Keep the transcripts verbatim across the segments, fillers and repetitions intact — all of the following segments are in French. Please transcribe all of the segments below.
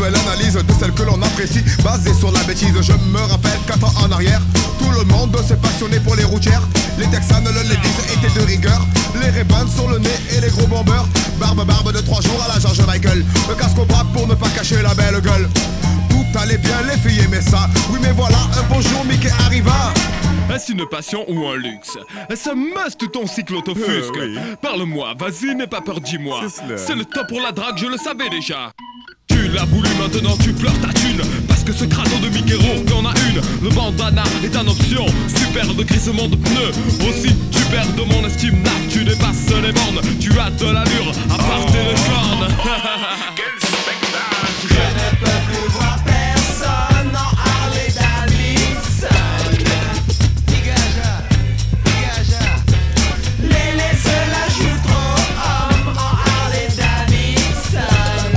nouvelle analyse de celle que l'on apprécie, basée sur la bêtise. Je me rappelle qu'un temps en arrière, tout le monde s'est passionné pour les routières. Les Texans, le Ladies étaient de rigueur. Les Ray-Bans sur le nez et les gros bombers. Barbe, barbe de trois jours à la George Michael. Le casque au bras pour ne pas cacher la belle gueule. Tout allait bien, les filles aimaient ça. Oui mais voilà, un beau jour Mickey arriva. Est-ce une passion ou un luxe? Est-ce un must ton cycle autofusque? euh, oui. Parle-moi, vas-y, n'aie pas peur, dis-moi. C'est cela. C'est le top pour la drague, je le savais déjà. Tu l'as voulu, maintenant tu pleures ta thune. Parce que ce crâneau de Mickey Rourke en a une. Le bandana est une option, super de crissement de pneus. Aussi, tu perds de mon estime, là tu dépasses les bornes. Tu as de l'allure, à part tes cornes. Quel spectacle! Je ne peux plus voir personne en Harley Davidson. Digaja, digaja. Les laisse la joue trop homme en Harley Davidson.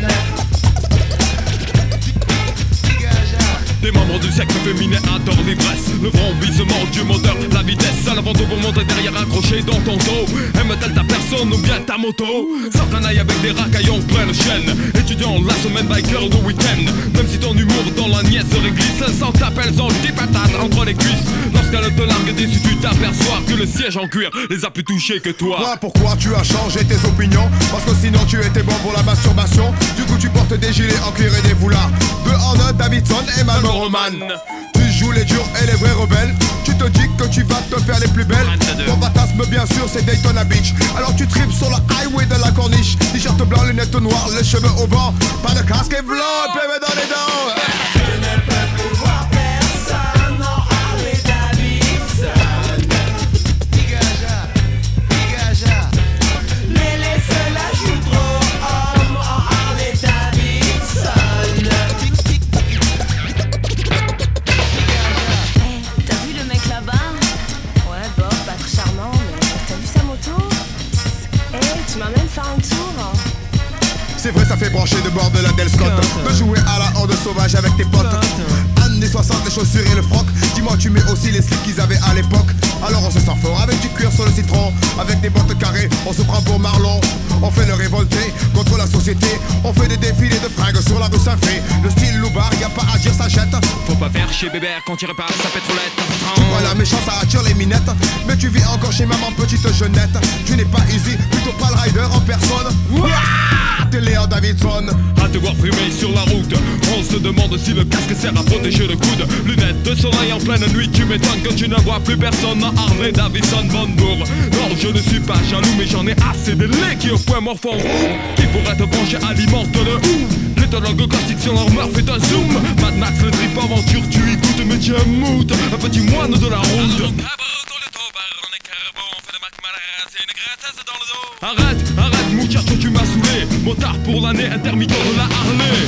Digaja. Des membres du sexe féminin adorent l'ivresse. Le vrombissement du moteur, la vitesse à l'avant pour monter derrière accroché dans ton dos. Aime-t-elle ta personne ou bien ta moto? Sans canaille avec des racaillons plein de chaînes. Étudiant la semaine, biker le week-end. Même si ton humour dans la niaiserie glisse, sans t'appelles en dix patates entre les cuisses. Lorsqu'elle te largue déçu, tu t'aperçois que le siège en cuir les a plus touchés que toi. Toi, pourquoi tu as changé tes opinions? Parce que sinon tu étais bon pour la masturbation. Du coup tu portes des gilets en cuir et des foulards de Harley Davidson et Marlboro Man. Tu joues les durs et les vrais rebelles. Tu te dis que tu vas te faire les plus belles. Ton fantasme bien sûr c'est Daytona Beach. Alors tu tripes sur le highway de la corniche. T-shirt blanc, lunettes noires, les cheveux au vent. Pas de casque et blanc, P V dans les dents. Je ne peux plus voir personne en Harley Davidson. Digaja, digaja. Les laisse la joue trop homme en Harley Davidson. Hey, t'as vu le mec là-bas? Ouais, bof, pas très charmant, mais t'as vu sa moto? Hey, tu m'as même fait un tour. C'est vrai, ça fait brancher de bord de la Del Scott. De jouer à la horde sauvage avec tes potes. Années soixante, les chaussures et le froc. Dis-moi, tu mets aussi les slips qu'ils avaient à l'époque. Alors on se sent fort avec du cuir sur le citron. Avec des bottes carrées, on se prend pour Marlon. On fait le révolté contre la société. On fait des défilés de fringues sur la rue Saint-Fé. Le style loupard, y a pas à dire, ça jette. Faut pas faire chez Bébert quand il répare sa pétrolette. Tu crois la méchance, ça attire les minettes. Mais tu vis encore chez maman, petite jeunette. Tu n'es pas easy, plutôt pas le rider en personne. Ouah, t'es Léon Davidson. À te voir fumer sur la route, on se demande si le casque sert à protéger le coude. Lunettes de soleil en pleine nuit, tu m'étonnes que tu ne vois plus personne en Harley Davidson Bonbour. Non, je ne suis pas jaloux, mais j'en ai assez de lait qui au point morphont. Qui pourrait te brancher alimente le ou. L'éthologue caustique sur leur meurtre fait un zoom. Mad Max, le trip aventure, tu écoutes, mais tu es mout. Un petit moine de la route. Arrête, arrête, muchacho, tu m'as saoulé. Motard pour l'année, intermittent de la Harley.